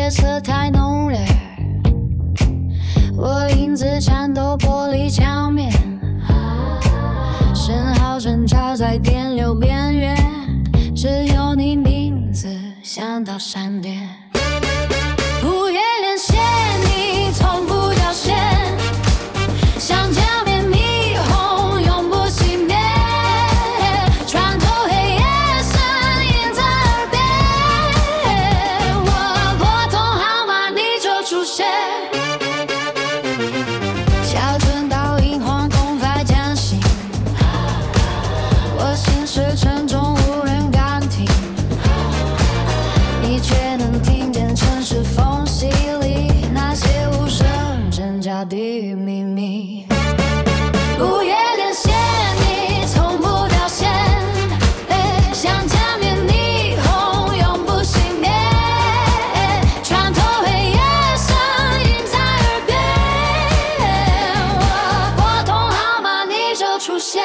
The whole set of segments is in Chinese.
夜色太浓烈，我影子颤抖玻璃墙面，身后挣扎在电流边缘，只有你名字像道闪电。午夜连线，你从不掉线，像江边霓虹永不熄灭，穿透黑夜声音在耳边，我拨通号码你就出现，小村倒影晃动在将醒，我心事沉重无人敢听，你却能听见城市缝隙里那些无声真假的秘密。午夜连线，你从不掉线，像江边霓虹永不熄灭，穿透黑夜声音在耳边，我拨通号码你就出现。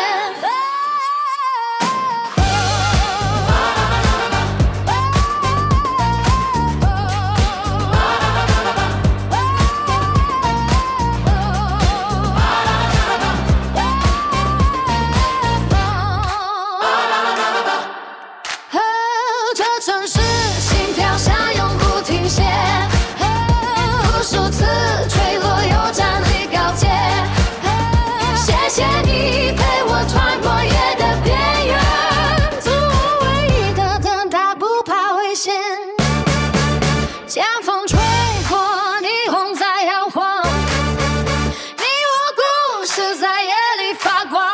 这城市心跳下永不停歇，无数次坠落又站立高阶，谢谢你陪我穿过夜的边缘，做我唯一的灯塔不怕危险，江风吹过霓虹在摇晃，你我故事在夜里发光。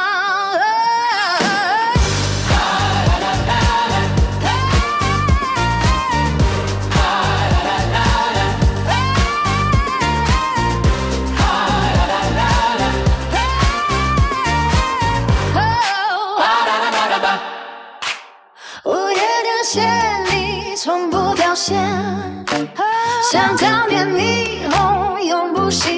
午夜连线，你从不掉线，像江边霓虹永不熄